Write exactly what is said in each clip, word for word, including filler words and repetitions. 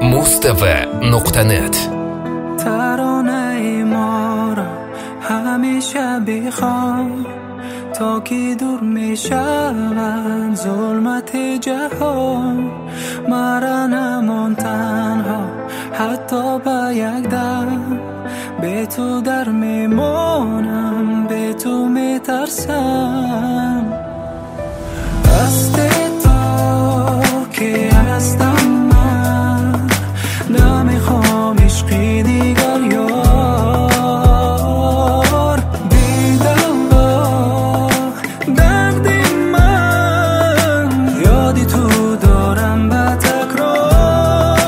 مستوى نقطه نت. ترانه ما را همیشه بخوام تا که دور می شود ظلمت جهان. مرا نمان تنها حتی به یک دم، به تو در میمانم، به تو می ترسم. دست تو که هستم من، نمیخوام عشقی دیگر یار. دیدم با درد من، یادی تو دارم به تکرار.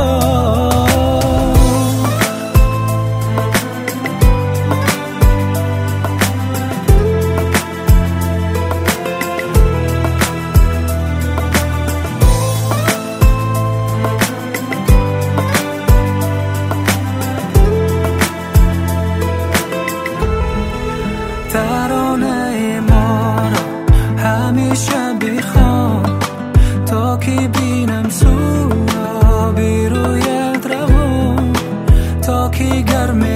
ترانه ما را همیشه بخوام تا که بینم سوابی رویت روان، تا که گرم